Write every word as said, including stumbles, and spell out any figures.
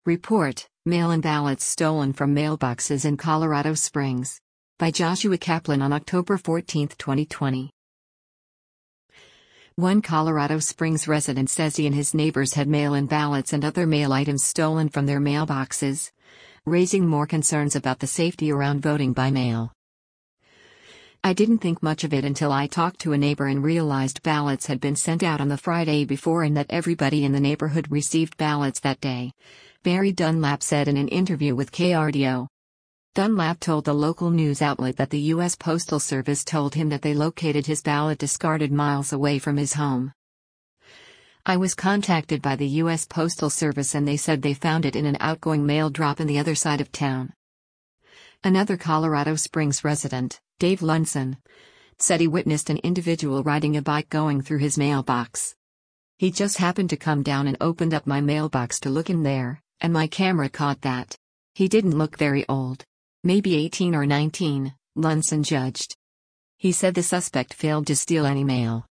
Report: Mail-in ballots stolen from mailboxes in Colorado Springs. By Joshua Kaplan on October fourteenth, twenty twenty. One Colorado Springs resident says he and his neighbors had mail-in ballots and other mail items stolen from their mailboxes, raising more concerns about the safety around voting by mail. I didn't think much of it until I talked to a neighbor and realized ballots had been sent out on the Friday before and that everybody in the neighborhood received ballots that day, Barry Dunlap said in an interview with K R D O. Dunlap told the local news outlet that the U S Postal Service told him that they located his ballot discarded miles away from his home. I was contacted by the U S Postal Service and they said they found it in an outgoing mail drop in the other side of town. Another Colorado Springs resident, Dave Lunson, said he witnessed an individual riding a bike going through his mailbox. He just happened to come down and opened up my mailbox to look in there, and my camera caught that. He didn't look very old. Maybe eighteen or nineteen, Lunson judged. He said the suspect failed to steal any mail.